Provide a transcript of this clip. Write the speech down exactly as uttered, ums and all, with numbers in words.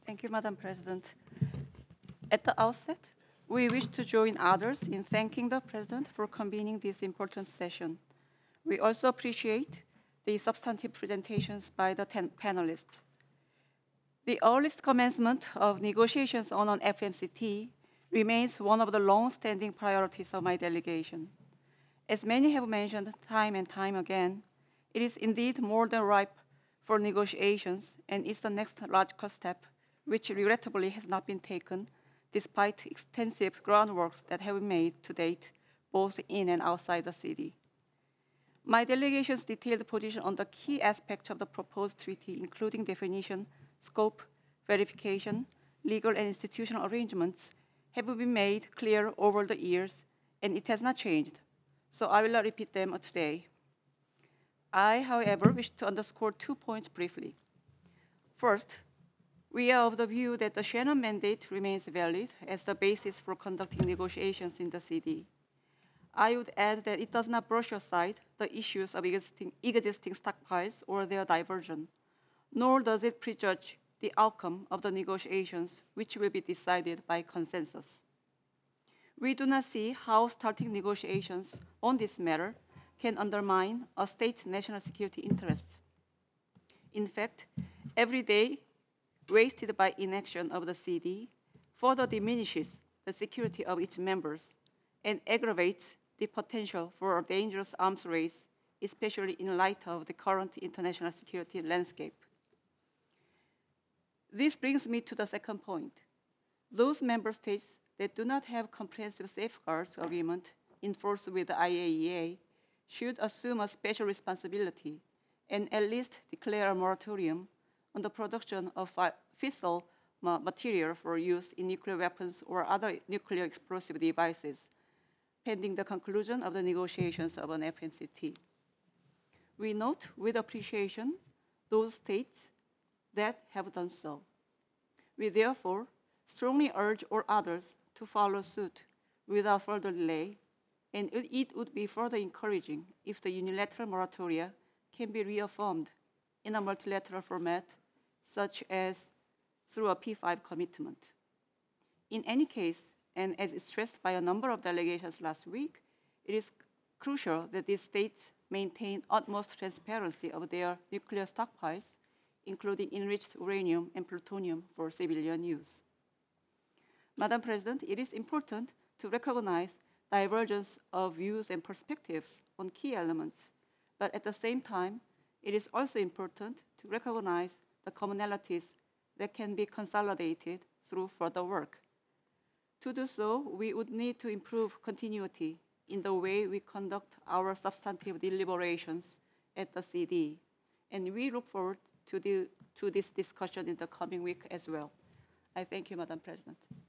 Thank you, Madam President. At the outset, we wish to join others in thanking the President for convening this important session. We also appreciate the substantive presentations by the ten panelists. The earliest commencement of negotiations on an F M C T remains one of the long-standing priorities of my delegation. As many have mentioned time and time again, it is indeed more than ripe for negotiations and is the next logical step, which regrettably has not been taken despite extensive groundworks that have been made to date, both in and outside the city. My delegation's detailed position on the key aspects of the proposed treaty, including definition, scope, verification, legal and institutional arrangements, have been made clear over the years, and it has not changed, so I will not repeat them today. I, however, wish to underscore two points briefly. First, we are of the view that the Shannon Mandate remains valid as the basis for conducting negotiations in the C D. I would add that it does not brush aside the issues of existing, existing stockpiles or their diversion, nor does it prejudge the outcome of the negotiations, which will be decided by consensus. We do not see how starting negotiations on this matter can undermine a state's national security interests. In fact, every day wasted by inaction of the C D further diminishes the security of its members and aggravates the potential for a dangerous arms race, especially in light of the current international security landscape. This brings me to the second point. Those member states that do not have comprehensive safeguards agreement in force with the I A E A should assume a special responsibility and at least declare a moratorium on the production of fissile material for use in nuclear weapons or other nuclear explosive devices, pending the conclusion of the negotiations of an F M C T. We note with appreciation those states that have done so. We therefore strongly urge all others to follow suit without further delay, and it would be further encouraging if the unilateral moratoria can be reaffirmed in a multilateral format, such as through a P five commitment. In any case, and as stressed by a number of delegations last week, it is crucial that these states maintain utmost transparency of their nuclear stockpiles, including enriched uranium and plutonium for civilian use. Madam President, it is important to recognize divergence of views and perspectives on key elements, but at the same time, it is also important to recognize the commonalities that can be consolidated through further work. To do so, we would need to improve continuity in the way we conduct our substantive deliberations at the C D, and we look forward to, the, to this discussion in the coming week as well. I thank you, Madam President.